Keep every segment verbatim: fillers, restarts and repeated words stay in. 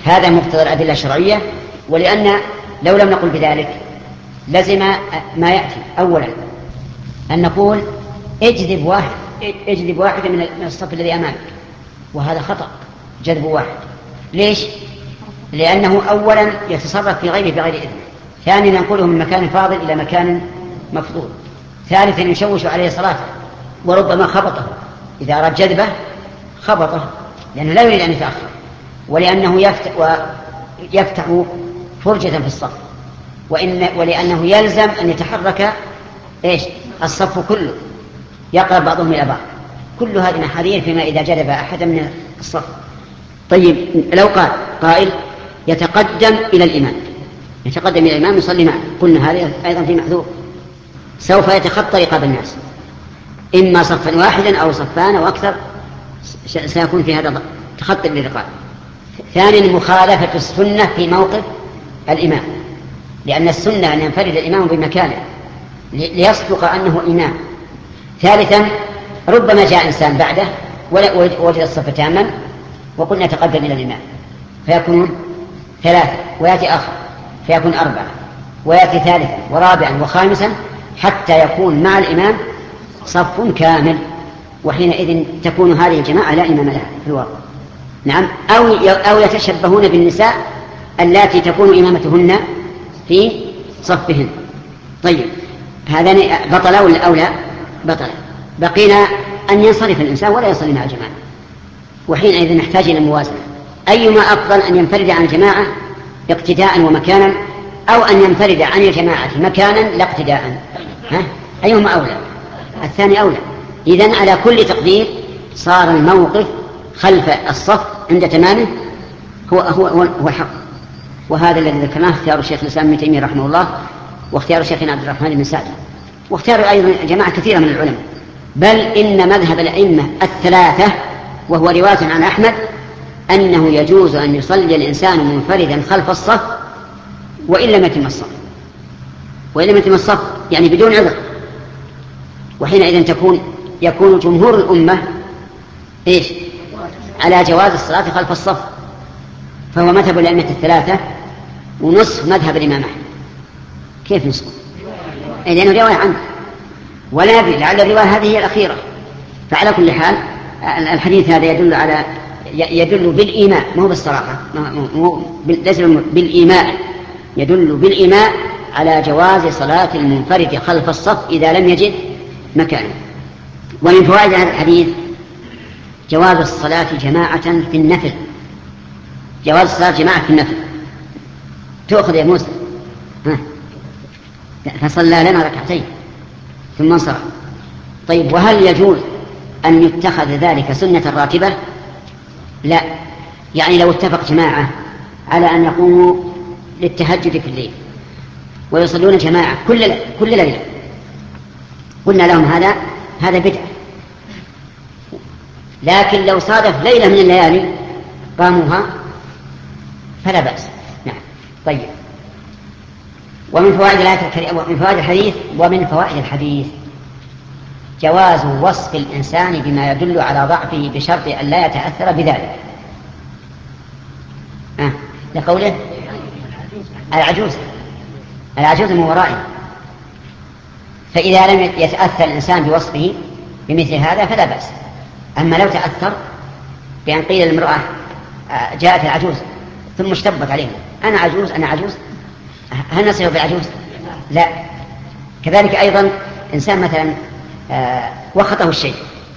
هذا مقتضى الأدلة الشرعية. ولأن لو لم نقل بذلك لزم ما يأتي أولا أن نقول اجذب واحد اجذب واحدا من الصف الذي أمامك، وهذا خطأ جذب واحد. ليش؟ لأنه أولا يتصرف في غيره بغير إذن، ثانيا ينقله من مكان فاضل إلى مكان مفضول، ثالثا يشوش عليه صلاته وربما خبطه، إذا أراد جذبه خبطه لأنه لا يريد أن يتأخر، ولأنه يفتح, ويفتح فرجة في الصف، وإن ولأنه يلزم أن يتحرك إيش؟ الصف كله، يقرب بعضهم إلى بعض. كل هذه محاذير فيما إذا جذب أحدا من الصف. طيب لو قال قائل يتقدم إلى الإمام يتقدم إلى الإمام يصلي معه، قلنا هذا أيضا في محذور، سوف يتخطى رقاب الناس، إما صفا واحدا أو صفان أو أكثر سيكون في هذا تخطي للرقاب. ثانيا مخالفة السنة في موقف الإمام، لأن السنة أن ينفرد الإمام بمكانه ليصدق أنه إمام. ثالثا ربما جاء إنسان بعده ووجد الصف تاما وقلنا تقدم إلى الإمام فيكون ثلاثة، ويأتي آخر فيكون أربعة، ويأتي ثالثا ورابعا وخامسا حتى يكون مع الإمام صف كامل، وحينئذ تكون هذه الجماعة لا إمام لها في الواقع. نعم. أو أو يتشبهون بالنساء اللاتي تكون إمامتهن في صفهن. طيب هذا بطل أو لا؟ بطل. بقينا أن ينصرف الإنسان ولا يصلي مع الجماعة، وحينئذ نحتاج إلى الموازنة، أيما أفضل أن ينفرد عن الجماعة اقتداء ومكانا، أو أن ينفرد عن الجماعة مكانا لا اقتداء؟ ها؟ أيهما أولى؟ الثاني أولى. إذن على كل تقدير صار الموقف خلف الصف عند تمامه هو هو هو الحق. وهذا الذي ذكرناه اختيار الشيخ الإسلام ابن تيمية رحمه الله، واختيار شيخنا عبد الرحمن بن سعد، واختيار أيضا جماعة كثيرة من العلماء. بل إن مذهب الأئمة الثلاثة وهو رواية عن أحمد أنه يجوز أن يصلي الإنسان منفردا خلف الصف وإن لم يتم الصف، وإن لم يتم الصف يعني بدون عذر، وحينئذ تكون يكون جمهور الأمة إيش؟ على جواز الصلاة خلف الصف، فهو مذهب الأئمة الثلاثة ونصف مذهب الإمام أحمد. كيف نصف؟ لأنه رواية عنه ولا ندري لعل الرواية هذه هي الأخيرة. فعلى كل حال الحديث هذا يدل على يدل بالإيماء، مو بالصراحة، مو بالإيماء، يدل بالإيماء على جواز صلاة المنفرد خلف الصف إذا لم يجد مكانا. ومن فوائد هذا الحديث جواز الصلاة جماعة في النفل، جواز الصلاة جماعة في النفل. تأخذ يا موسى فصلى لنا ركعتين ثم انصرف. طيب وهل يجوز أن يتخذ ذلك سنة راتبة؟ لا، يعني لو اتفق جماعة على أن يقوموا للتهجد في الليل ويصلون جماعة كل كل ليلة، قلنا لهم هذا هذا بدعة. لكن لو صادف ليلة من الليالي قاموها فلا بأس. نعم. طيب ومن فوائد الآية ومن فوائد الحديث ومن فوائد الحديث جواز وصف الإنسان بما يدل على ضعفه بشرط أن لا يتأثر بذلك. آه. لقوله العجوز العجوز من ورائه، فإذا لم يتأثر الإنسان بوصفه بمثل هذا فلا بأس. أما لو تأثر بأن قيل للمرأة جاءت العجوز ثم اشتبت عليه أنا عجوز أنا عجوز، هل نصير بالعجوز؟ لا. كذلك أيضا إنسان مثلا وخطه الشيء،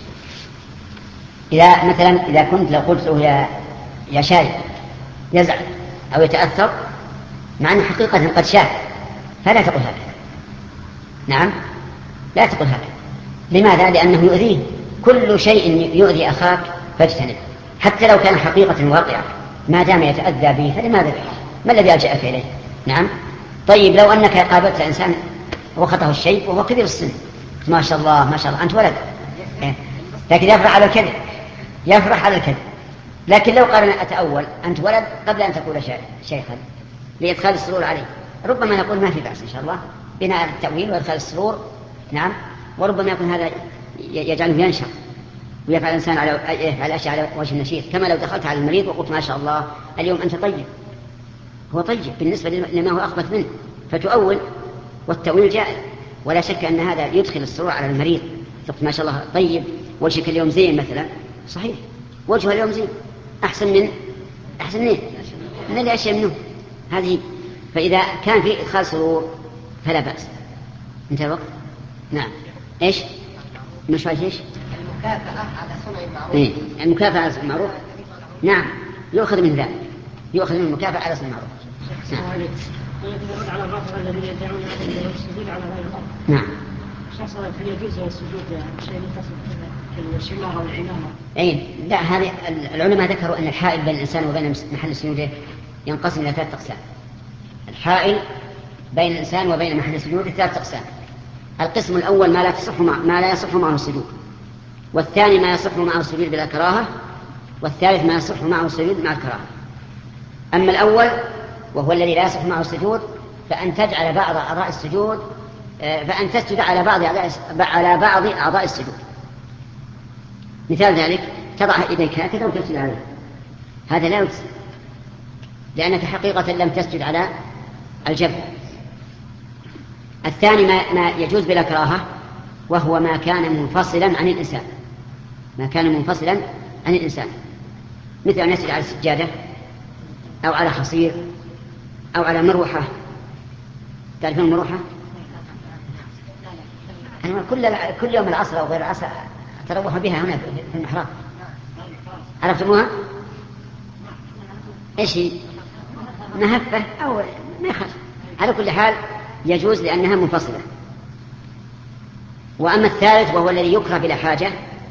إذا مثلا إذا كنت لو قلت له يا يا شاي يزعل أو يتأثر مع أن حقيقة قد شاء، فلا تقل هذا. نعم لا تقل هذا. لماذا؟ لأنه يؤذيه. كل شيء يؤذي أخاك فاجتنب، حتى لو كان حقيقة واقعة، ما دام يتأذى به فلماذا؟ ما الذي ألجأك إليه؟ نعم. طيب لو أنك قابلت إنسان وخطه الشيء وهو كبير السن، ما شاء الله ما شاء الله أنت ولد، لكن يفرح على الكذب يفرح على الكذب. لكن لو قال أتأول أنت ولد قبل أن تقول شيخا لإدخال السرور عليه، ربما يقول ما في بأس إن شاء الله بناء التأويل وإدخال السرور. نعم. وربما يكون هذا يجعله ينشر ويفعل الإنسان على على أشياء على وجه النشيط، كما لو دخلت على المريض وقلت ما شاء الله اليوم أنت طيب، هو طيب بالنسبة لما هو أخبث منه، فتؤول، والتأويل جائز، ولا شك أن هذا يدخل السرور على المريض. قلت ما شاء الله طيب، وجهك اليوم زين مثلا، صحيح وجهه اليوم زين أحسن من أحسن منه من اللي أشياء منه هذه. فإذا كان في إدخال سرور فلا بأس. انتهى الوقت. نعم. إيش مش عايز إيش المكافأة على صنع المعروف. إيه؟ المكافأة على صنع المعروف، نعم يؤخذ من ذلك، يؤخذ من المكافأة على صنع المعروف. نعم. ويدعون على الرفع الذين يدعون السجود على غير الأرض. نعم. شخص هل يجوز السجود شيء يتصل بالشمارة والعمامة؟ أي لا، هذه العلماء ذكروا أن الحائل بين الإنسان وبين محل سجوده ينقسم إلى ثلاثة أقسام. الحائل بين الإنسان وبين محل سجوده ثلاثة أقسام. القسم الأول ما لا تصح مع ما لا يصح معه السجود، والثاني ما يصح معه السجود بلا كراهة، والثالث ما يصح معه السجود مع الكراهة. أما الأول وهو الذي لا يصح معه السجود فأن تجعل بعض أعضاء السجود فأن تسجد على بعض على بعض أعضاء السجود. مثال ذلك تضع يديك هكذا وتسجد عليه، هذا لا يجوز، لأنك حقيقة لم تسجد على الجبهة. الثاني ما, ما يجوز بلا كراهة، وهو ما كان منفصلا عن الإنسان، ما كان منفصلا عن الإنسان، مثل أن يسجد على السجادة أو على حصير أو على مروحة. تعرفون المروحة؟ أنا كل كل يوم العصر أو غير العصر أتروح بها هنا في المحراب. عرفتموها؟ إيش هي؟ مهفة أو ما يخالف، على كل حال يجوز لأنها منفصلة. وأما الثالث وهو الذي يكره بلا حاجة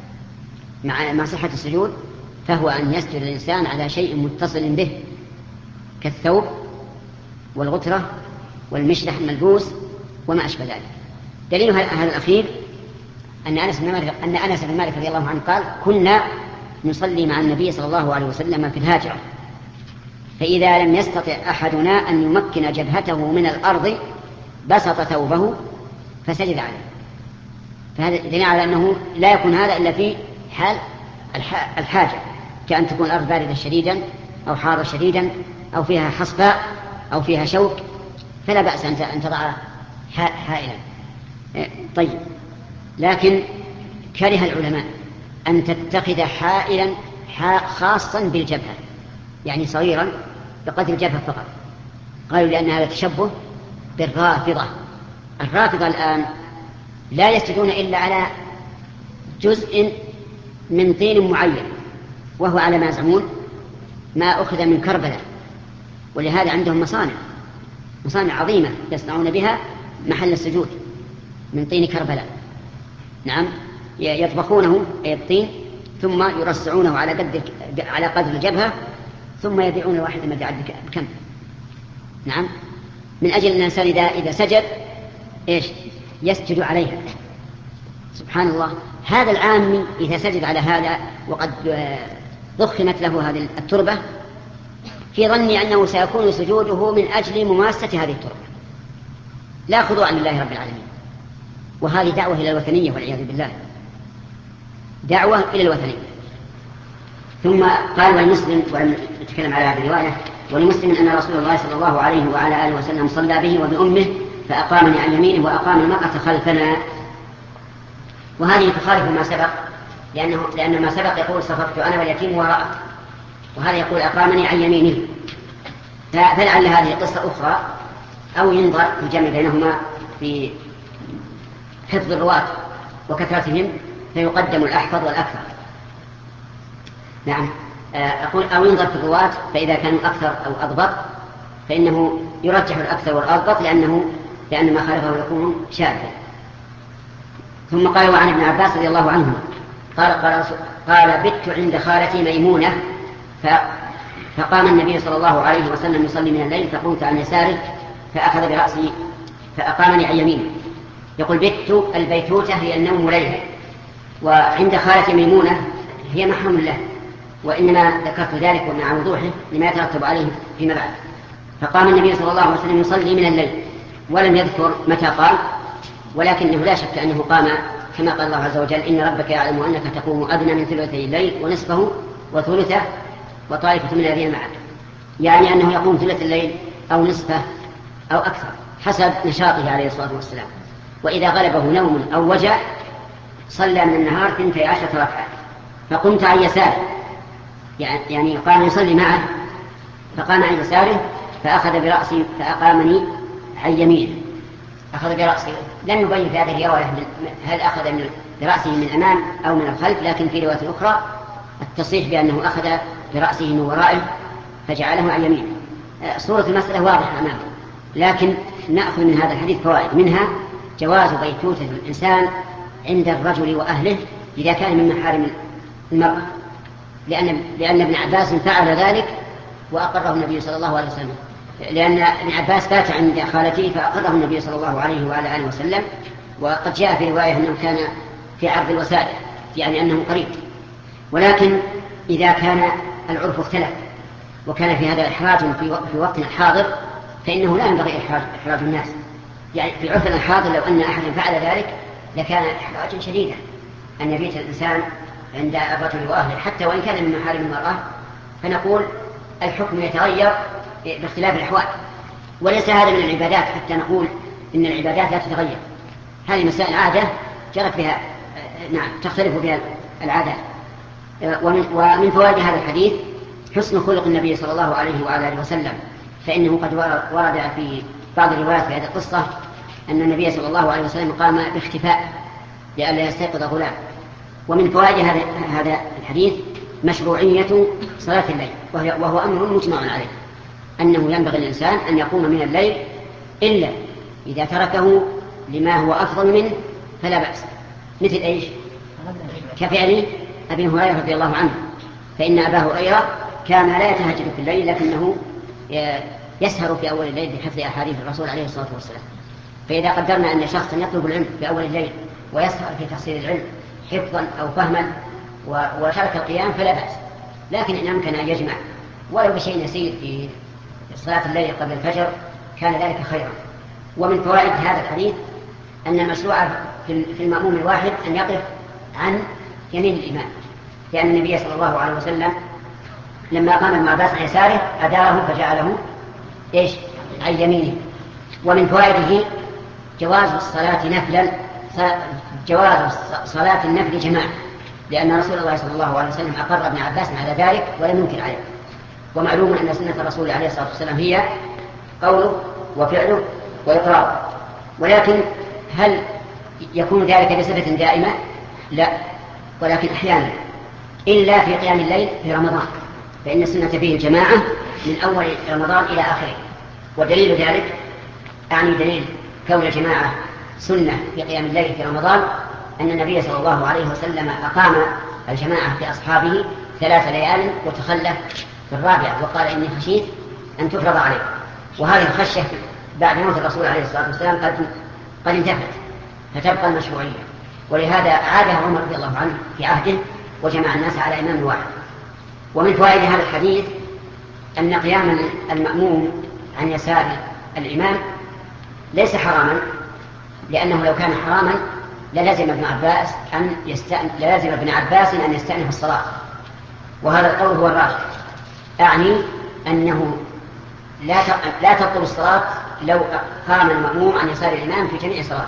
مع مع صحة السجود، فهو أن يسجد الإنسان على شيء متصل به كالثوب والغترة والمشلح الملبوس وما أشبه ذلك. دليل هذا الأخير أن أنس بن مالك أن أنس بن مالك رضي الله عنه قال: كنا نصلي مع النبي صلى الله عليه وسلم في الهاجرة، فإذا لم يستطع أحدنا أن يمكن جبهته من الأرض بسط ثوبه فسجد عليه. فهذا دليل على أنه لا يكون هذا إلا في حال الحاجة، كأن تكون الأرض باردة شديدا أو حارة شديدا أو فيها حصباء أو فيها شوك، فلا بأس أن تضع حائلا. طيب، لكن كره العلماء أن تتخذ حائلا خاصا بالجبهة، يعني صغيرا بقدر الجبهة فقط. قالوا لأن هذا تشبه بالرافضة. الرافضة الآن لا يسجدون إلا على جزء من طين معين، وهو على ما يزعمون ما أخذ من كربلاء، ولهذا عندهم مصانع مصانع عظيمة يصنعون بها محل السجود من طين كربلاء. نعم، يطبخونه أي الطين ثم يرصعونه على قدر على قدر الجبهة ثم يبيعون الواحد ما يعد بكم. نعم، من أجل أن الإنسان إذا إذا سجد إيش يسجد عليها. سبحان الله، هذا العامي إذا سجد على هذا وقد ضخمت له هذه التربة، في ظني أنه سيكون سجوده من أجل مماسة هذه التربة، لا خضوعا لله رب العالمين. وهذه دعوة إلى الوثنية والعياذ بالله، دعوة إلى الوثنية. ثم قال والمسلم، ونتكلم على هذه الرواية، والمسلم أن رسول الله صلى الله عليه وعلى آله وسلم صلى به وبأمه فأقامني عن يمينه وأقام المرأة خلفنا. وهذه تخالف ما سبق، لأنه لأن ما سبق يقول صفقت أنا واليتيم وراءك، وهذا يقول أقامني عن يمينه. فلعل هذه قصة أخرى، أو ينظر في الجمع بينهما في حفظ الرواة وكثرتهم فيقدم الأحفظ والأكثر. نعم، أقول أو ينظر في الرواة فإذا كانوا أكثر أو أضبط فإنه يرجح الأكثر والأضبط، لأنه لأن ما خالفه يكون شاذا. ثم قال وعن ابن عباس رضي الله عنه قال قال, قال بت عند خالتي ميمونة فقام النبي صلى الله عليه وسلم يصلي من الليل فقمت عن يساره فأخذ برأسي فأقامني عن يمينه. يقول بت البيتوتة هي النوم ليلا، وعند خالتي ميمونة هي محرم له، وإنما ذكرت ذلك ومع وضوحه لما يترتب عليه فيما بعد. فقام النبي صلى الله عليه وسلم يصلي من الليل ولم يذكر متى قام، ولكنه لا شك أنه قام كما قال الله عز وجل إن ربك يعلم أنك تقوم أدنى من ثلثي الليل ونصفه وثلثه وطائفة من الذين معك، يعني أنه يقوم ثلث الليل أو نصفه أو أكثر حسب نشاطه عليه الصلاة والسلام. وإذا غلبه نوم أو وجع صلى من النهار ثنتي عشرة ركعة، فقمت عن يساره، يعني قام يصلي معه فقام عن يساره فأخذ برأسي فأقامني عن يمينه، أخذ برأسي. لم يبين في هذه الرواية هل أخذ من برأسه من أمام أو من الخلف، لكن في رواية أخرى التصريح بأنه أخذ برأسه من ورائه فجعله عن يمينه. صورة المسألة واضحة أمامه، لكن نأخذ من هذا الحديث فوائد، منها جواز بيتوتة الإنسان عند الرجل وأهله إذا كان من محارم المرأة، لأن, لأن ابن عباس فعل ذلك وأقره النبي صلى الله عليه وسلم، لأن ابن عباس فات عند خالته فأقره النبي صلى الله عليه وعلى آله وسلم. وقد جاء في رواية أنه كان في عرض الوسائل، يعني أنه قريب. ولكن إذا كان العرف اختلف وكان في هذا إحراج في وقتنا الحاضر فإنه لا ينبغي إحراج الناس. يعني في عرفنا الحاضر لو أن أحد فعل ذلك لكان إحراجا شديدا أن يبيت الإنسان عند الرجل وأهله حتى وإن كان من محارم المرأة، فنقول الحكم يتغير باختلاف الأحوال، وليس هذا من العبادات حتى نقول إن العبادات لا تتغير. هذه مسائل عادة جرت بها، نعم تختلف بها العادات. ومن, ومن فوائد هذا الحديث حسن خلق النبي صلى الله عليه وعلى آله وسلم، فإنه قد ورد في بعض الروايات في هذه القصة أن النبي صلى الله عليه وسلم قام باختفاء لئلا يستيقظ غلام. ومن فوائد هذا الحديث مشروعية صلاة الليل، وهو أمر مجمع عليه، أنه ينبغي الإنسان أن يقوم من الليل إلا إذا تركه لما هو أفضل منه فلا بأس. مثل إيش؟ كفعل أبي هريرة رضي الله عنه، فإن أبا هريرة كان لا يتهجد في الليل لكنه يسهر في أول الليل بحفظ أحاديث الرسول عليه الصلاة والسلام. فإذا قدرنا أن شخصا يطلب العلم في أول الليل ويسهر في تحصيل العلم حفظا أو فهما وترك القيام فلا بأس، لكن إن أمكن أن يجمع ولو بشيء يسير في صلاة الليل قبل الفجر كان ذلك خيرا. ومن فوائد هذا الحديث أن المشروع في المأموم الواحد أن يقف عن يمين الإمام، لأن النبي صلى الله عليه وسلم لما قام ابن عباس عن يساره أداره فجعله إيش؟ عن يمينه. ومن فوائده جواز الصلاة نفلا، جواز صلاة النفل جماعة، لأن رسول الله صلى الله عليه وسلم أقر ابن عباس على ذلك ولم ينكر عليه. ومعلوم أن سنة الرسول عليه الصلاة والسلام هي قوله وفعله وإقراره. ولكن هل يكون ذلك بصفة دائمة؟ لا، ولكن أحيانا، إلا في قيام الليل في رمضان، فإن السنة فيه الجماعة من أول رمضان إلى آخره. ودليل ذلك أعني دليل كون الجماعة سنة في قيام الليل في رمضان أن النبي صلى الله عليه وسلم أقام الجماعة في أصحابه ثلاث ليال وتخلف في الرابعة وقال إني خشيت أن تفرض عليه. وهذه الخشية بعد موت الرسول عليه الصلاة والسلام قد قد انتفت فتبقى المشروعية، ولهذا عادها عمر رضي الله عنه في عهده وجمع الناس على إمام واحد. ومن فوائد هذا الحديث أن قيام المأموم عن يسار الإمام ليس حراما، لأنه لو كان حراما للزم ابن عباس أن يستأنف للزم ابن عباس أن يستأنف الصلاة، وهذا القول هو الراجح. أعني أنه لا لا تبطل الصلاة لو قام المأموم عن يسار الإمام في جميع صلاته.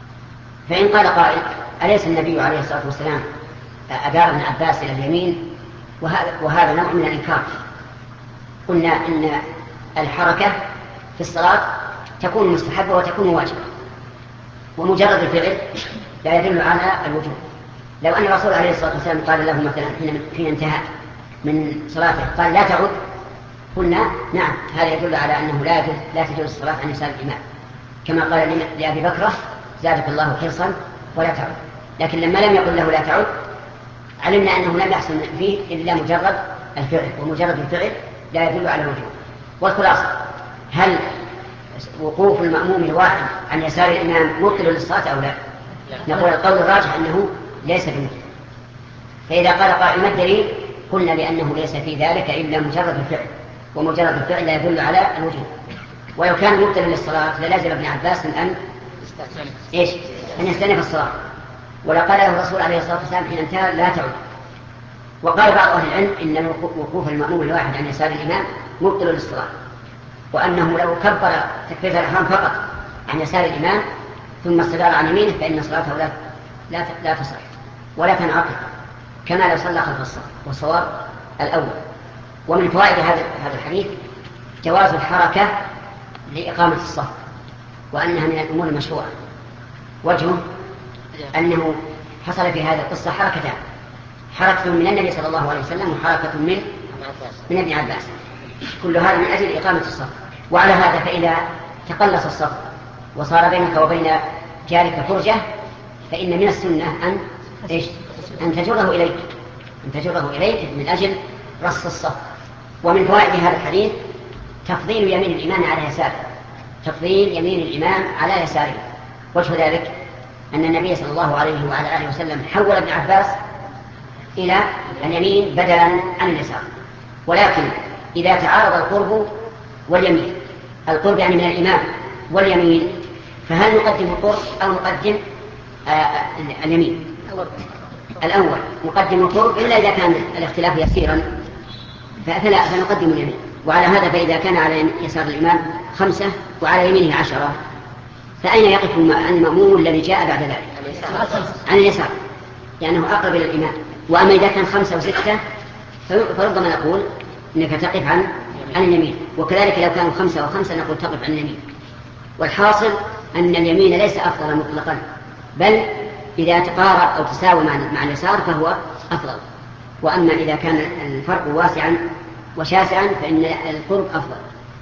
فإن قال قائل أليس النبي عليه الصلاة والسلام أدار ابن عباس إلى اليمين، وهذا, وهذا نوع من الإنكار. قلنا إن الحركة في الصلاة تكون مستحبة وتكون واجبة، ومجرد الفعل لا يدل على الوجوب. لو أن الرسول عليه الصلاة والسلام قال له مثلا حين انتهى من صلاته قال لا تعد، قلنا نعم هذا يدل على أنه لا يجوز لا تجوز الصلاة عن يسار الإمام، كما قال لأبي بكرة زادك الله حرصا ولا تعد. لكن لما لم يقل له لا تعد علمنا أنه لم يحصل فيه إلا مجرد الفعل، ومجرد الفعل لا يدل على الوجوب. والخلاصة هل وقوف المأموم الواحد عن يسار الإمام مبطل للصلاة أو لا؟ نقول القول الراجح أنه ليس بمبطل. فإذا قال قائل ما الدليل؟ قلنا لأنه ليس في ذلك إلا مجرد الفعل، ومجرد الفعل لا يدل على الوجوب. ولو كان مبطلا للصلاة للازم ابن عباس أن إيش؟ أن يستأنف الصلاة. ولا قال له الرسول عليه الصلاة والسلام حين انتهى لا تعد. وقال بعض أهل العلم إن وقوف المأموم الواحد عن يسار الإمام مبطل للصلاة، وأنه لو كبر تكبيرة الإحرام فقط عن يسار الإمام ثم استدار عن يمينه فإن صلاته لا لا لا تصح ولا تنعقد كما لو صلى خلف الصف، والصواب الأول. ومن فوائد هذا هذا الحديث جواز الحركة لإقامة الصف، وأنها من الأمور المشروعة. وجهه أنه حصل في هذه القصة حركتان، حركة من النبي صلى الله عليه وسلم وحركة من من ابن عباس، كل هذا من أجل إقامة الصف. وعلى هذا فإذا تقلص الصف وصار بينك وبين جارك فرجة فإن من السنة أن إيش؟ أن تجره إليك أن تجره إليك من أجل رص الصف. ومن فوائد هذا الحديث تفضيل يمين الإمام على يساره، تفضيل يمين الإمام على يساره. وجه ذلك أن النبي صلى الله عليه وعلى آله وسلم حول ابن عباس إلى اليمين بدلا عن اليسار. ولكن إذا تعارض القرب واليمين، القرب يعني من الإمام واليمين، فهل نقدم القرب أو نقدم آه اليمين؟ الأول نقدم القرب إلا إذا كان الاختلاف يسيرا فلا فنقدم اليمين. وعلى هذا فإذا كان على يسار الإمام خمسة وعلى يمينه عشرة فأين يقف المأموم الذي جاء بعد ذلك؟ عن اليسار، لأنه أقرب إلى الإمام. وأما إذا كان خمسة وستة فربما نقول إنك تقف عن عن اليمين، وكذلك لو كانوا خمسة وخمسة نقول تقف عن اليمين. والحاصل أن اليمين ليس أفضل مطلقا، بل إذا تقارب أو تساوي مع مع اليسار فهو أفضل. وأما إذا كان الفرق واسعا وشاسعا فإن القرب أفضل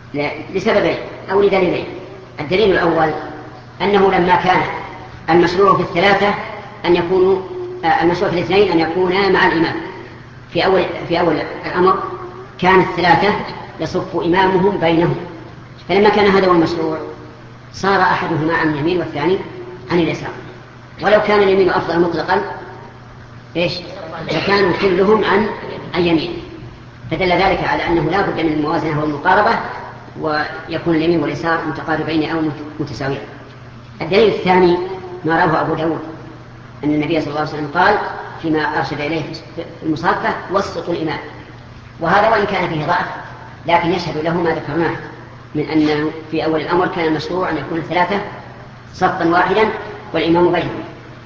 لسببين أو لدليلين. الدليل الأول أنه لما كان المشروع في الثلاثة أن يكونوا المشروع في الاثنين أن يكونا مع الإمام في أول في أول الأمر كان الثلاثة يصف إمامهم بينهم، فلما كان هذا هو المشروع صار أحدهما عن اليمين والثاني عن اليسار. ولو كان اليمين أفضل مطلقا إيش فكانوا كلهم عن اليمين، فدل ذلك على أنه لا بد من الموازنة والمقاربة ويكون اليمين واليسار متقاربين أو متساويين. الدليل الثاني ما رواه أبو داود أن النبي صلى الله عليه وسلم قال فيما أرشد إليه في المصافة وسط الإمام، وهذا وإن كان فيه ضعف لكن يشهد له ما ذكرناه من أن في أول الأمر كان المشروع أن يكون الثلاثة صفا واحدا والإمام بينهم.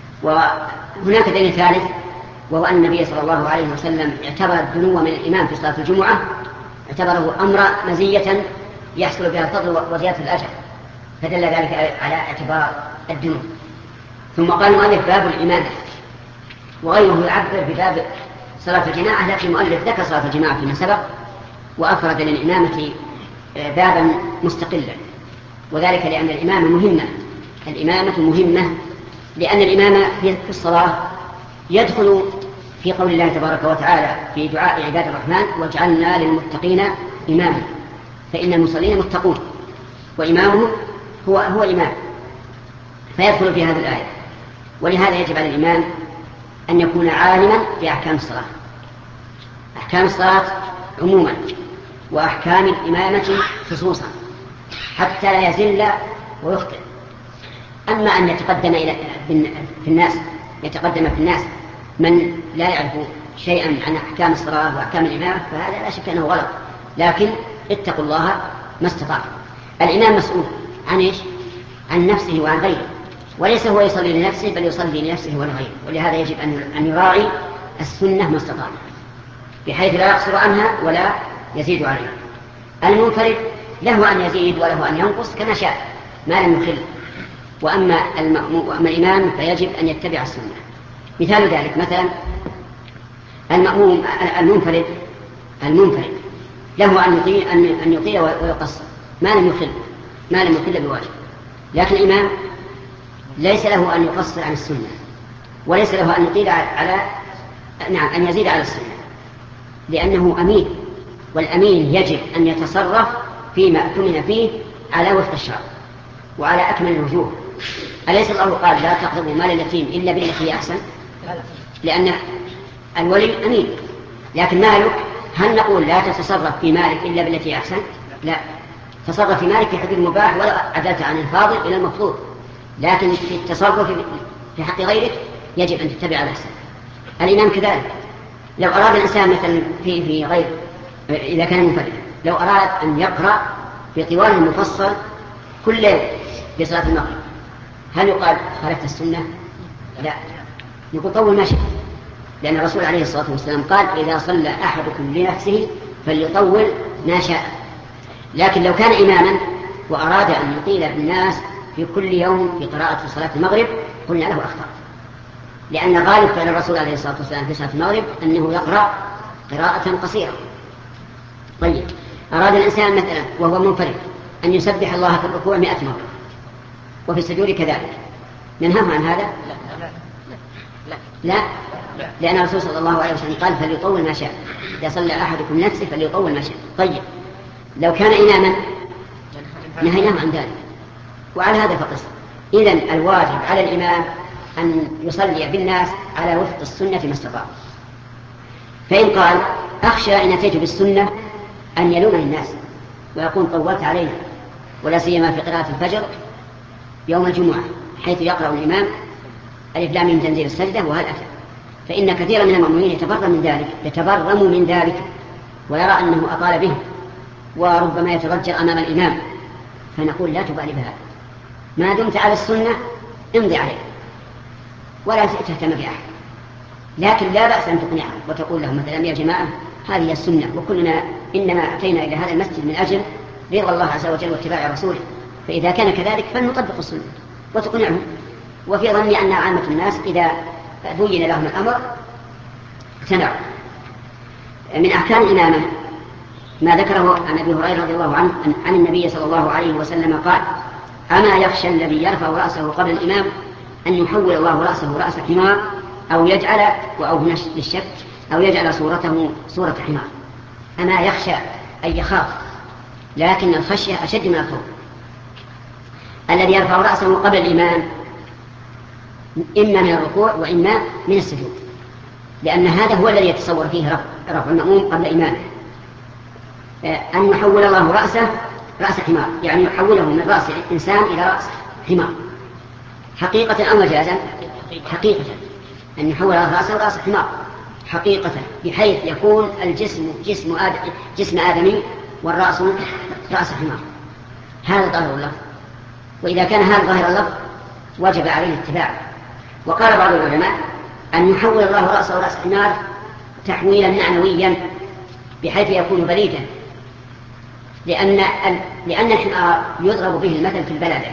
وهناك دليل ثالث وهو أن النبي صلى الله عليه وسلم اعتبر الدنو من الإمام في صلاة الجمعة اعتبره أمر مزية يحصل بها الفضل وزيادة الأجر، فدل ذلك على اعتبار الدنو. ثم قال المؤلف باب الإمامة، وغيره يعبر بباب صلاة الجماعة، لكن المؤلف ذكر صلاة الجماعة فيما سبق وأفرد للإمامة بابا مستقلا، وذلك لأن الإمامة مهمة الإمامة مهمة لأن الإمامة في الصلاة يدخل في قول الله تبارك وتعالى في دعاء عباد الرحمن واجعلنا للمتقين إماما، فإن المصلين متقون وإمامهم هو هو الإمام، فيدخل في هذه الآية. ولهذا يجب على الإمام أن يكون عالما بأحكام الصلاة، أحكام الصلاة عموما وأحكام الإمامة خصوصا، حتى لا يزل ويخطئ. أما أن يتقدم إلى في الناس يتقدم في الناس من لا يعرف شيئا عن أحكام الصلاة وأحكام الإمامة فهذا لا شك أنه غلط، لكن اتقوا الله ما استطعتم. الإمام مسؤول عن إيش؟ عن نفسه وعن غيره، وليس هو يصلي لنفسه بل يصلي لنفسه ولغيره. ولهذا يجب أن يراعي السنة ما استطاع بحيث لا يقصر عنها ولا يزيد عليها. المنفرد له أن يزيد وله أن ينقص كما شاء ما لم يخل، وأما, وأما الإمام فيجب أن يتبع السنة. مثال ذلك مثلا المأموم المنفرد المنفرد له أن يطيل, أن يطيل ويقصر ما لم يخل ما لم يخل بواجب، لكن الإمام ليس له أن يقصر عن السنة وليس له أن يطيل على نعم أن يزيد على السنة، لأنه أمين، والأمين يجب أن يتصرف فيما أؤتمن فيه على وفق الشرع وعلى أكمل الوجوه. أليس الله قال لا تقربوا مال اليتيم إلا بالتي هي أحسن؟ لأن الولي أمين، لكن مالك هل نقول لا تتصرف في مالك إلا بالتي هي أحسن؟ لا، تصرف في مالك في حدود المباح ولا عدلت عن الفاضل إلى المفروض، لكن في التصرف في حق غيرك يجب أن تتبع الأحسن. الإمام كذلك، لو أراد الإنسان مثلا في في غير إذا كان منفردا، لو أراد أن يقرأ في طوال مفصل كل يوم في صلاة المغرب، هل يقال خالفت السنة؟ لا، يقول طول ما شئت، لأن الرسول عليه الصلاة والسلام قال إذا صلى أحدكم لنفسه فليطول ما شاء. لكن لو كان إماما وأراد أن يطيل بالناس في كل يوم في قراءة صلاة المغرب قلنا له أخطأ، لأن غالب فعل الرسول عليه الصلاة والسلام في صلاة المغرب أنه يقرأ قراءة قصيرة. طيب، أراد الإنسان مثلا وهو منفرد أن يسبح الله في الركوع مئة مرة وفي السجود كذلك، ننهاه عن هذا؟ لا لا لا، لأن الرسول صلى الله عليه وسلم قال فليطول ما شاء، إذا صلى أحدكم نفسه فليطول ما شاء. طيب، لو كان إماما نهيناه عن ذلك، وعلى هذا فقس. إذن الواجب على الإمام أن يصلي بالناس على وفق السنة ما استطاع. فإن قال أخشى إن أتيت بالسنة أن يلومني الناس ويكون طولت علينا، ولا سيما في قراءة الفجر يوم الجمعة حيث يقرأ الإمام ألف لام من تنزيل السجدة وهل أتى، فإن كثيرا من المؤمنين يتبرم من ذلك يتبرم من ذلك ويرى أنه أطال به وربما يتضجر أمام الإمام، فنقول لا تبالي بهذا، ما دمت على السنة امضي عليه ولا تهتم بأحد. لكن لا بأس أن تقنعهم وتقول لهم مثلا يا جماعة هذه السنة وكلنا إنما أتينا إلى هذا المسجد من أجل رضا الله عز وجل واتباع رسوله، فإذا كان كذلك فلنطبق السنة وتقنعهم. وفي ظني أن عامة الناس إذا بين لهم الأمر اقتنعوا. من أحكام الإمامة ما ذكره عن أبي هريرة رضي الله عنه عن النبي صلى الله عليه وسلم قال أما يخشى الذي يرفع رأسه قبل الإمام أن يحول الله رأسه رأس حمار أو يجعل وأو هنا للشك أو يجعل صورته صورة حمار. أما يخشى أي يخاف، لكن الخشية أشد من الخوف. الذي يرفع رأسه قبل الإمام إما من الركوع وإما من السجود، لأن هذا هو الذي يتصور فيه رفع المأموم قبل إمامه. أن يحول الله رأسه رأس حمار، يعني يحوله من رأس إنسان إلى رأس حمار، حقيقة أو مجازا؟ حقيقة، أن يحول رأسه رأس حمار حقيقة، بحيث يكون الجسم جسم آدم جسم آدمي والرأس رأس حمار. هذا ظاهر اللفظ، وإذا كان هذا ظاهر اللفظ وجب عليه الاتباع. وقال بعض العلماء أن يحول الله رأسه رأس حمار تحويلا معنويا بحيث يكون بليدا، لأن لأن الحمار يضرب به المثل في البلد،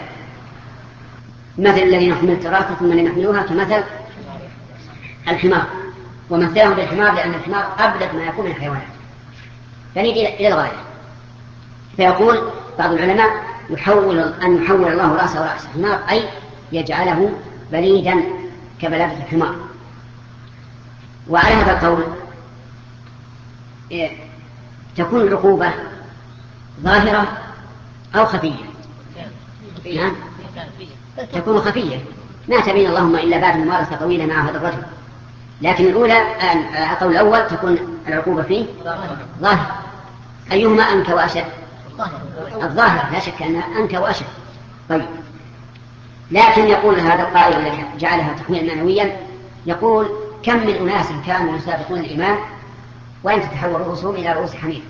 مثل الذين يحمل التراث ثم لنحملوها كمثل الحمار، ومثلهم بالحمار لأن الحمار أبلد ما يكون من الحيوانات، فنيجي إلى الغاية. فيقول بعض العلماء يحول أن يحول الله رأسه رأس الحمار أي يجعله بليدا كبلادة الحمار. وعلى هذا القول إيه تكون العقوبة ظاهرة أو خفية؟ نعم، تكون خفية، ما تبين اللهم إلا بعد ممارسة طويلة مع هذا الرجل. لكن الأولى القول الأول تكون العقوبة فيه ظاهرة. أيهما أنكى وأشد؟ الظاهر، لا شك أنها أنكى وأشد. طيب، لكن يقول هذا القائل الذي جعلها تحويلا معنويا، يقول كم من أناس كانوا يسابقون الإمام وأن تتحول رؤوسهم إلى رؤوس حمير،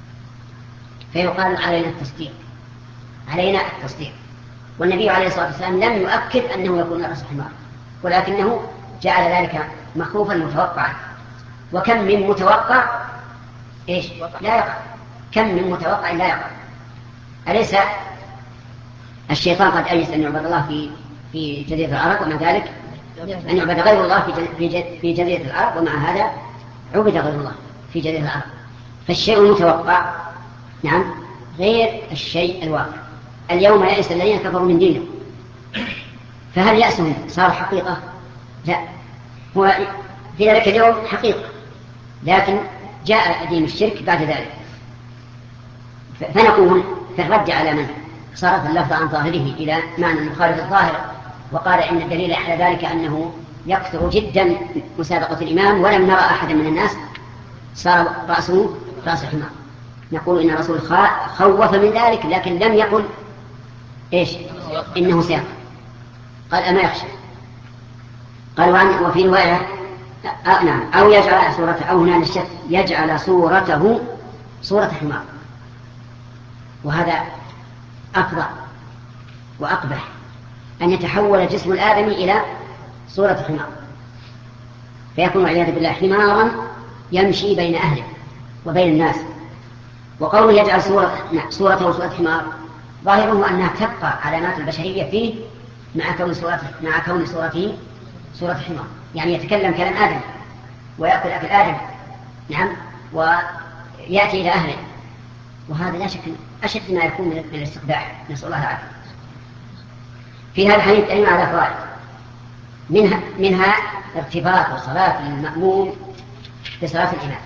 فيقال علينا التصديق علينا التصديق والنبي عليه الصلاة والسلام لم يؤكد أنه يكون رأس حمار، ولكنه جعل ذلك مخوفا متوقعا. وكم من متوقع إيش لا يقع، كم من متوقع لا يقع. أليس الشيطان قد أيس أن يعبد الله في في جزيرة العرب، ومع ذلك أن يعبد غير الله في في جزيرة العرب، ومع هذا عبد غير الله في جزيرة العرب. فالشيء المتوقع نعم غير الشيء الواقع. اليوم يأس الذين كفروا من دينه، فهل يأسهم صار حقيقة؟ لا، هو في ذلك اليوم حقيقة، لكن جاء دين الشرك بعد ذلك. فنقول في الرد على من صرف اللفظ عن ظاهره إلى معنى مخالف الظاهر وقال إن الدليل على ذلك أنه يكثر جدا مسابقة الإمام ولم نرى أحدا من الناس صار رأسه رأس حمار، نقول إن الرسول خوف من ذلك لكن لم يقل إيش إنه سيقع، قال أما يخشى. قالوا عن وفي رواية آه نعم أو يجعل صورته أو هنا للشك يجعل صورته صورة حمار، وهذا أفضل وأقبح أن يتحول جسم الآدمي إلى صورة حمار، فيكون والعياذ بالله حمارا يمشي بين أهله وبين الناس. وقوله يجعل صورة صورته صورة حمار ظاهره أنها تبقى علامات البشرية فيه مع كون صورته مع كون صورته صورة حمار، يعني يتكلم كلام آدم ويأكل أكل آدم، نعم، ويأتي إلى أهله، وهذا لا شك أشد ما يكون من الاستقباح، نسأل الله العافية. في هذا الحديث دليل على فوائد، منها منها ارتباط صلاة المأموم بصلاة الإمام.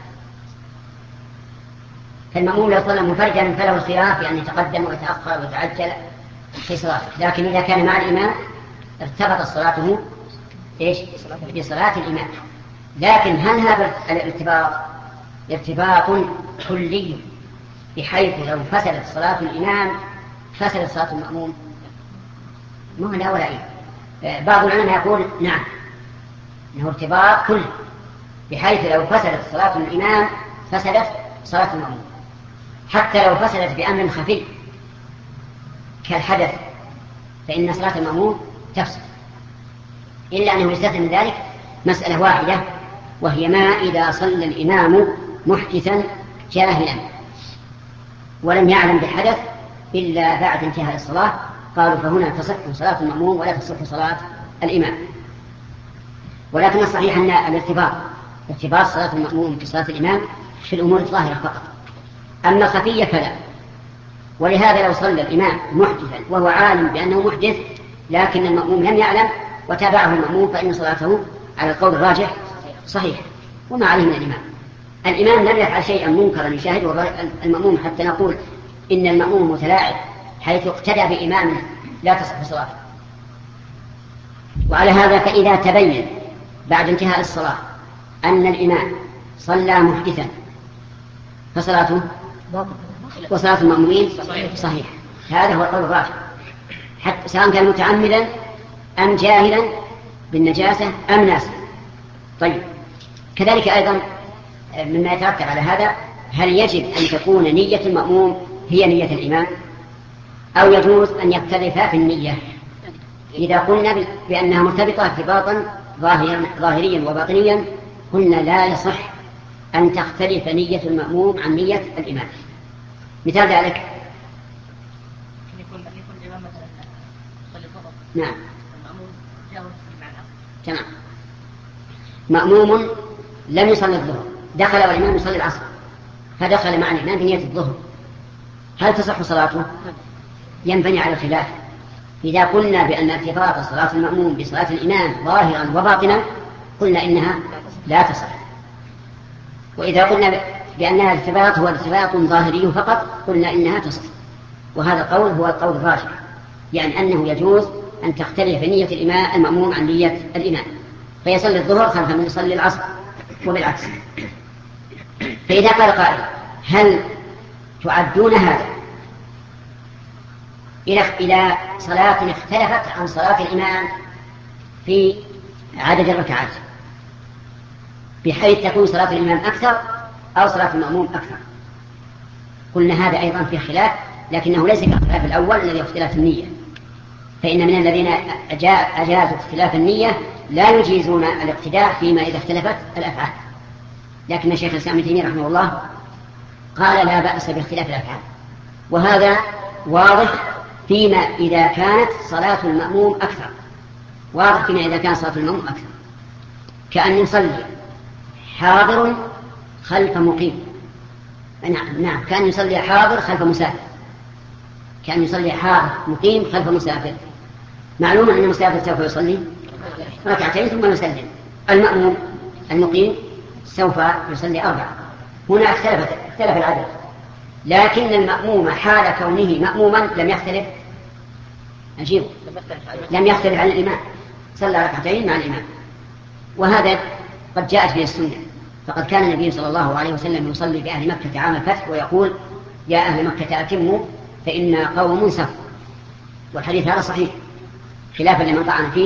فالمأموم لو صلى منفردا فله الخيار بأن يتقدم ويتأخر ويتعجل في صلاته، لكن إذا كان مع الإمام ارتبط صلاته إيش؟ بصلاة الإمام. لكن هل هذا الارتباط ارتباط كلي بحيث لو فسدت صلاة الإمام فسدت صلاة المأموم؟ ما لا ولا إيه. بعض العلماء يقول نعم إنه ارتباط كلي بحيث لو فسدت صلاة الإمام فسدت صلاة المأموم، حتى لو فسدت بأمر خفي كالحدث فإن صلاة المأموم تفسد، إلا أنه يستثنى من ذلك مسألة واحدة، وهي ما إذا صلى الإمام محدثا جاهلا ولم يعلم بالحدث إلا بعد انتهاء الصلاة، قالوا فهنا تصح صلاة المأموم ولا تصح صلاة الإمام. ولكن الصحيح أن الارتباط ارتباط صلاة المأموم بصلاة الإمام في الأمور الظاهرة فقط، أما الخفية فلا. ولهذا لو صلى الإمام محدثا وهو عالم بأنه محدث لكن المأموم لم يعلم وتابعه المأموم فإن صلاته على القول الراجح صحيح وما عليه من الإمام. الإمام لم يفعل شيئا منكرا يشاهده المأموم حتى نقول إن المأموم متلاعب حيث اقتدى بإمام لا تصح صلاته. وعلى هذا فإذا تبين بعد انتهاء الصلاة أن الإمام صلى محدثا فصلاته وصلاة المأمومين صحيح. هذا هو القول الراجح حتى سواء كان متعمدا أم جاهلا بالنجاسة أم ناسا. طيب كذلك أيضا مما يترتب على هذا هل يجب أن تكون نية المأموم هي نية الإمام أو يجوز أن يختلف في النية؟ إذا قلنا بأنها مرتبطة ارتباطا ظاهريا وباطنيا قلنا لا يصح أن تختلف نية المأموم عن نية الإمام. مثال ذلك نعم تمام، مأموم لم يصلي الظهر دخل والإمام يصلي العصر فدخل مع الإمام بنية الظهر، هل تصح صلاته؟ ينبني على الخلاف. إذا قلنا بأن ارتباط صلاة المأموم بصلاة الإمام ظاهرا وباطنا قلنا إنها لا تصح، وإذا قلنا بأنها ارتباط هو ارتباط ظاهري فقط قلنا إنها تصح. وهذا القول هو القول الراجح، يعني أنه يجوز أن تختلف نية الإمام المأموم عن نية الإمام، فيصلي الظهر خلف من يصلي العصر وبالعكس. فإذا قال قائل هل تعدون هذا إلى صلاة اختلفت عن صلاة الإمام في عدد الركعات بحيث تكون صلاة الإمام أكثر أو صلاة المأموم أكثر؟ قلنا هذا أيضا في خلاف، لكنه ليس كالخلاف الأول الذي اختلاف النية، فإن من الذين أجازوا اختلاف النية لا يجيزون الاقتداء فيما إذا اختلفت الأفعال. لكن الشيخ الإسلام ابن تيمية رحمه الله قال لا بأس باختلاف الأفعال، وهذا واضح فيما إذا كانت صلاة المأموم أكثر، واضح فيما إذا كانت صلاة المأموم أكثر، كأن يصلي حاضر خلف مقيم، نعم نعم كأن يصلي حاضر خلف مسافر، كأن يصلي حاضر مقيم خلف مسافر. معلوم أن المسافر سوف يصلي ركعتين ثم يسلم، المأموم المقيم سوف يصلي أربعة. هنا اختلف اختلف العدد، لكن المأموم حال كونه مأموما لم يختلف أجيب لم يختلف عن الإمام، صلى ركعتين مع الإمام. وهذا قد جاءت به السنة، فقد كان النبي صلى الله عليه وسلم يصلي بأهل مكة عام الفتح ويقول يا أهل مكة أتموا فإن قوم سفر، والحديث هذا صحيح خلافا لمن طعن فيه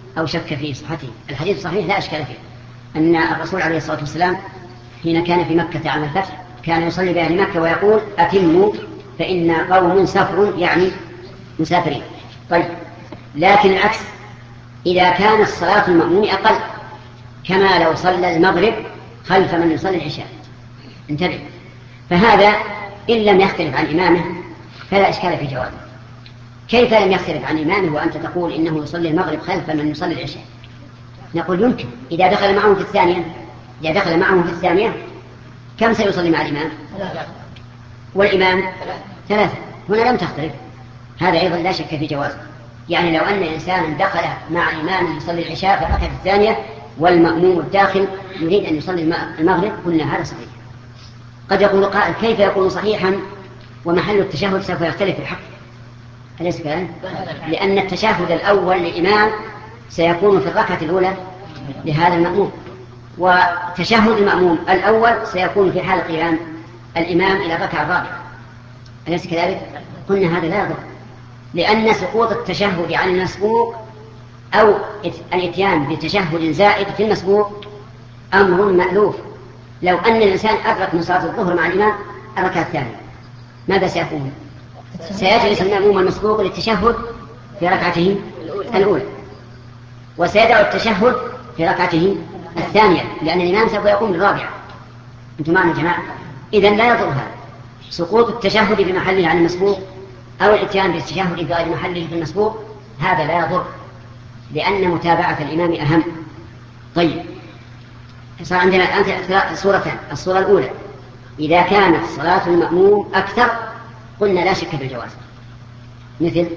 أو شك في صحته. الحديث صحيح لا أشكال فيه، أن الرسول عليه الصلاة والسلام حين كان في مكة عام الفتح كان يصلي بأهل مكة ويقول أتموا فإن قوم سفر، يعني مسافرين. طيب، لكن العكس إذا كان الصلاة المأموم أقل، كما لو صلى المغرب خلف من يصلي العشاء، انتبه، فهذا إن لم يختلف عن إمامه فلا إشكال في جوابه. كيف لم يختلف عن إمامه وأنت تقول إنه يصلي المغرب خلف من يصلي العشاء؟ نقول يمكن إذا دخل معه في الثانية، إذا دخل معه في الثانية كم سيصلي مع الإمام؟ والإمام ثلاثة. هنا لم تختلف، هذا أيضا لا شك في جوازه. يعني لو أن إنسانا دخل مع إمام يصلي العشاء في الركعة الثانية والمأموم الداخل يريد أن يصلي المغرب، قلنا هذا صحيح. قد يقول قائل كيف يكون صحيحا ومحل التشهد سوف يختلف في الحق؟ أليس كذلك؟ لأن التشهد الأول للإمام سيكون في الركعة الأولى لهذا المأموم، وتشهد المأموم الأول سيكون في حال قيام الإمام إلى الركعة الرابعة، أليس كذلك؟ قلنا هذا لا يضر، لأن سقوط التشهد عن المسبوق أو الإتيان بتشهد زائد في المسبوق أمر مألوف. لو أن الإنسان أدرك من صلاة الظهر مع الإمام الركعة الثانية ماذا سيكون؟ سيجلس المأموم المسبوق للتشهد في ركعته الأولى، وسيدع التشهد في ركعته الثانية، لأن الإمام سوف يقوم بالرابعة. أنتم معنا جماعة؟ إذن لا يضر هذا سقوط التشهد بمحله عن المسبوق أو الاتيان بالتشهد بغير محله في المسبوق، هذا لا يضر، لأن متابعة الإمام أهم. طيب، صار عندنا الآن صورتان. الصورة الأولى إذا كانت صلاة المأموم أكثر قلنا لا شك في الجواز، مثل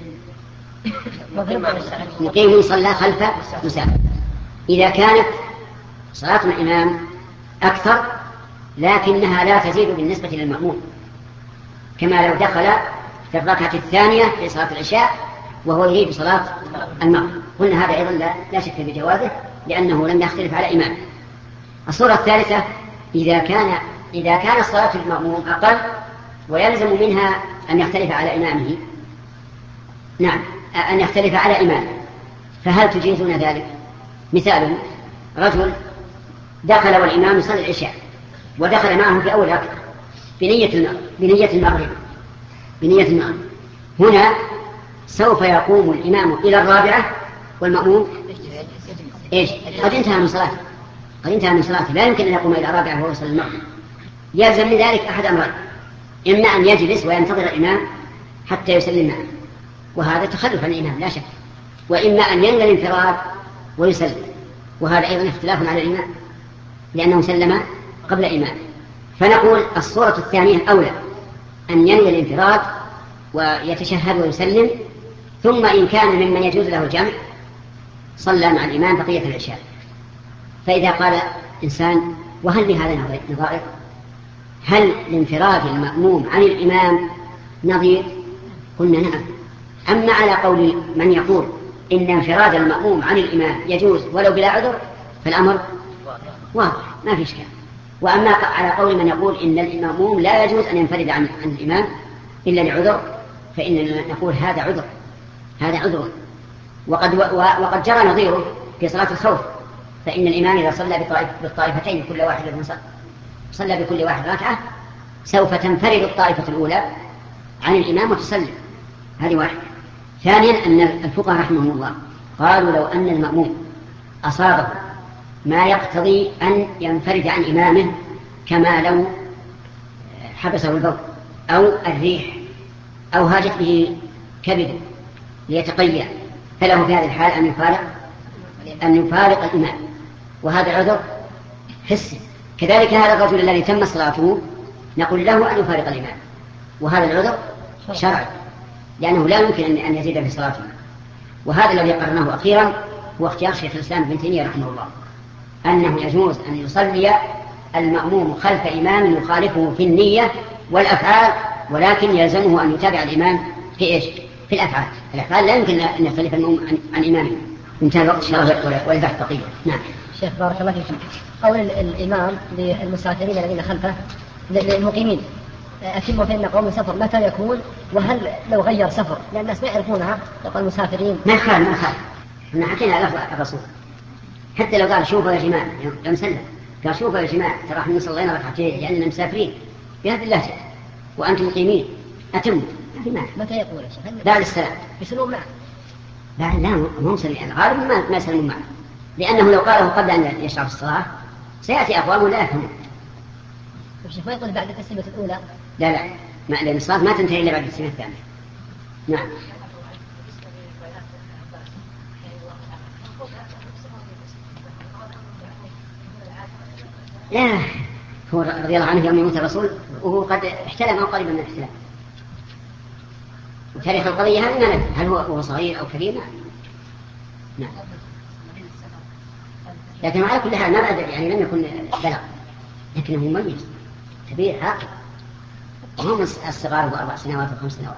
مقيم صلى خلف مسافر. إذا كانت صلاة الإمام أكثر لكنها لا تزيد بالنسبة للمأموم، كما لو دخل في الركعة الثانية في صلاة العشاء وهو يريد صلاة المغرب، قلنا هذا أيضا لا, لا شك بجوازه لأنه لم يختلف على إمامه. الصورة الثالثة إذا كان إذا كان صلاة المأموم أقل ويلزم منها أن يختلف على إمامه، نعم أن يختلف على إمامه، فهل تجيزون ذلك؟ مثاله رجل دخل والإمام يصلي العشاء ودخل معه في أول ركعة بنية بنية المغرب بنية المغرب هنا سوف يقوم الإمام إلى الرابعة والمأموم إيش؟ قد انتهى من صلاته قد انتهى من صلاته لا يمكن أن يقوم إلى الرابعة وهو يصلي المغرب. يلزم من ذلك أحد أمرين: إما أن يجلس وينتظر الإمام حتى يسلم معه، وهذا تخلف عن الإمام لا شك، وإما أن ينوي الانفراد ويسلم، وهذا أيضا اختلاف على الإمام لأنه سلم قبل إمامه. فنقول الصورة الثانية أولى، أن ينوي الانفراد ويتشهد ويسلم، ثم إن كان ممن يجوز له الجمع صلى مع الإمام بقية العشاء. فإذا قال إنسان وهل لهذا نظائر؟ هل لانفراد المأموم عن الإمام نظير؟ قلنا نعم. أما على قول من يقول إن انفراد المأموم عن الإمام يجوز ولو بلا عذر فالأمر واضح ما في إشكال. وأما على قول من يقول إن المأموم لا يجوز أن ينفرد عن, عن الإمام إلا لعذر فإننا نقول هذا عذر هذا عذر وقد, وقد جرى نظيره في صلاة الخوف، فإن الإمام إذا صلى بالطائفتين كل واحد صلى بكل واحد ركعة سوف تنفرد الطائفة الأولى عن الإمام وتسلم. هذه واحد. ثانيا أن الفقهاء رحمهم الله قالوا لو أن المأموم أصابه ما يقتضي أن ينفرد عن إمامه كما لو حبسه البول أو الريح أو هاجت به كبده ليتقيأ، فله في هذه الحال أن يفارق أن يفارق الإمام، وهذا عذر حسي. كذلك هذا الرجل الذي تم صلاته نقول له أن يفارق الإمام، وهذا العذر شرعي لأنه لا يمكن أن يزيد في صلاته. وهذا الذي قررناه أخيرا هو اختيار شيخ الإسلام ابن تيمية رحمه الله، أنه يجوز أن يصلي المأموم خلف إمام يخالفه في النية والأفعال، ولكن يلزمه أن يتابع الإمام في إيش؟ في الأفعال. الأفعال لا يمكن أن يختلف المأموم عن, عن إمامه. انتهى الوقت شرح والبحث بقية. نعم شيخ بارك الله فيكم. قول الإمام للمسافرين الذين خلفه للمقيمين أتم فإن قوم سفر متى يكون؟ وهل لو غير سفر لأن الناس ما يعرفونها يقول المسافرين ما يخالف ما يخالف احنا حكينا لفظ الرسول حتى لو قال شوفوا يا جماعة يوم سلم قال شوفوا يا جماعة ترى احنا صلينا ركعتين لأننا مسافرين بهذه اللهجة وأنتم مقيمين أتموا ما في مانع. متى يقول يا شيخ؟ بعد السلام يسلمون معه. لا لا مو مسلمين الغالب ما ما يسلمون معه لأنه لو قاله قبل أن يشرع في الصلاة سيأتي أقوام لا يفهمون. الشيخ ما يقول بعد التسليمة الأولى؟ لا لا ما لأن الصلاة ما تنتهي إلا بعد التسليمة الثانية. نعم. لا هو رضي الله عنه يوم يموت الرسول وهو قد احتلم أو قريبا من الاحتلام. وتاريخ القضية هذه ما ندري هل هو هو صغير أو كبير. نعم. لكن على كل حال ما بعد يعني لم يكن بلغ لكنه مميز كبير عاقل هم الصغار بأربع سنوات وخمس سنوات.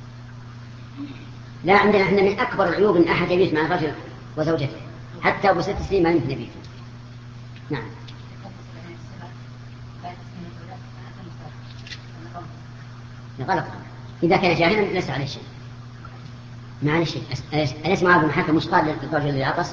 لا عندنا احنا من أكبر العيوب أن أحد يبيت مع الرجل وزوجته حتى أبو ست سنين ما يمكن يبيت. نعم. غلط إذا كان جاهلا ليس عليه شيء. ما عليه شيء. أليس معاذ بن حكم مش قال للرجل اللي عطس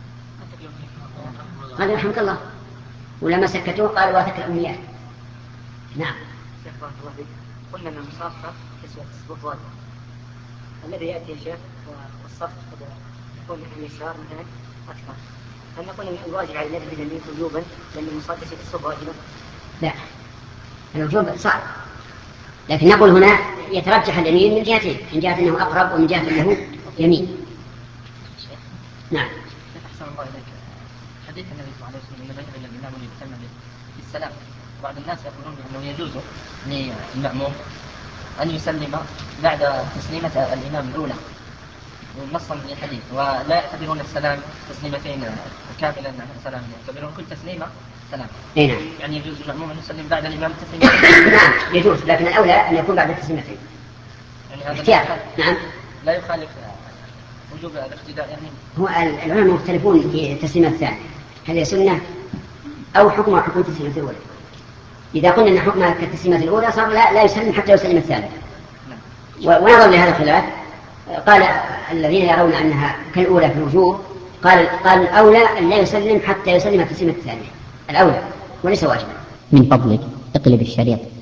قال رحمك الله ولما سكتوه قال واثق الأمنيات. نعم. قلنا أن المصافة تسوى تثبت واجب الذي يأتي الشيخ والصف يكون عن اليسار مثلا أكثر هل نقول أن الواجب على الذي باليمين وجوبا لأن المصافة تسوى الصف واجبا؟ لا الوجوب صعب لكن نقول هنا يترجح اليمين من جهتين من جهة أنه أقرب ومن جهة أنه يمين. نعم. أحسن الله إليك حديث النبي صلى الله عليه وسلم إنما يعلم الإمام يتم بالسلام بعض الناس يقولون أنه يجوز للمأموم أن يسلم بعد تسليمة الإمام الأولى ونصا من الحديث ولا يعتبرون السلام تسليمتين كاملا سلام يعتبرون كل تسليمة سلام. نعم. يعني يجوز للمأموم أن يسلم بعد الإمام التسليمتين. نعم يجوز لكن الأولى أن يكون بعد التسليمتين. يعني هذا اختيار. نعم. لا يخالف وجوب الاقتداء يعني. هو العلماء مختلفون في التسليمة الثانية هل هي سنة أو حكمها حكم التسليمة الأولى. إذا قلنا أن حكمها كالتسليمة الأولى صار لا, لا يسلم حتى يسلم الثالث. ونظر لهذا الخلاف قال الذين يرون أنها كالأولى في الوجوب قال قال الأولى أن لا يسلم حتى يسلم التسليمة الثانية الأولى وليس واجبا. من فضلك اقلب الشريط.